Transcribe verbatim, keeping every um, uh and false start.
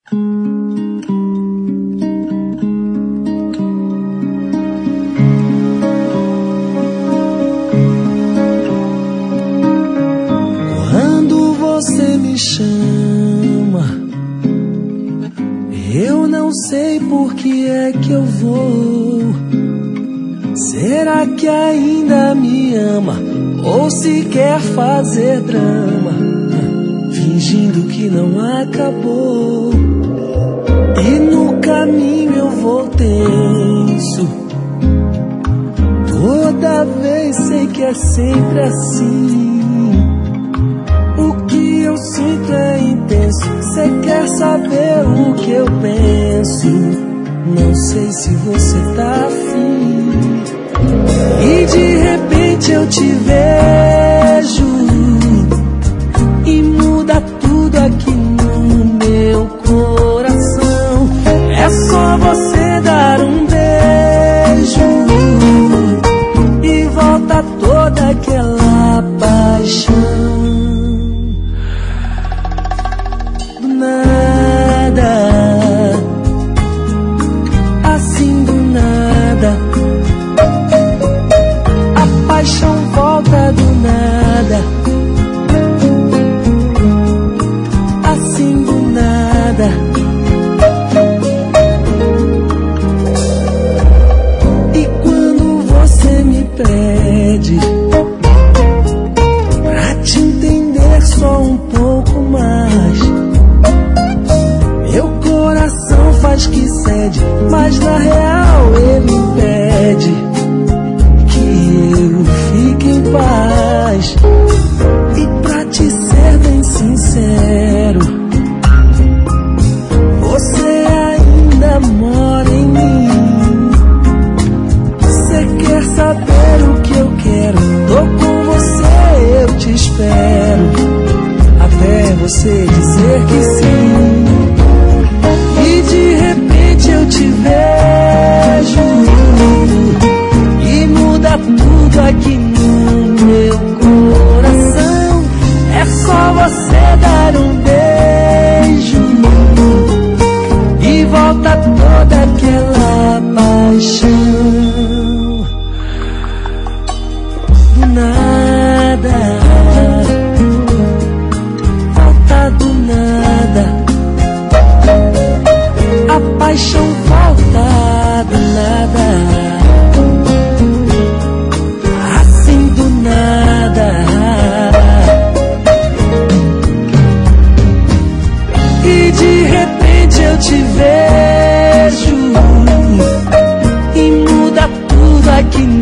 Quando você me chama, eu não sei por que é que eu vou. Será que ainda me ama ou se quer fazer drama, fingindo que não acabou? E no caminho eu vou tenso, toda vez sei que é sempre assim. O que eu sinto é intenso, cê quer saber o que eu penso? Não sei se você tá afim. E de repente eu te vejo e muda tudo aqui no meu coração. É só você dar um beijo e volta toda aquela paixão. Do nada, assim do nada, a paixão volta do nada, assim do nada. E quando você me pede pra te entender só um pouco mais, meu coração faz que cede, mas na real ele impede que eu fique em paz. E pra te ser bem sincero, você ainda mora em mim. Você quer saber o que eu quero? Tô com você, eu te espero, até você dizer que sim. E de repente eu te vejo e muda tudo aqui no meu coração. É só você dar um beijo e volta toda aquela paixão. Do nada, volta do nada, a paixão volta do nada, assim do nada. E de repente eu te vejo e muda tudo aqui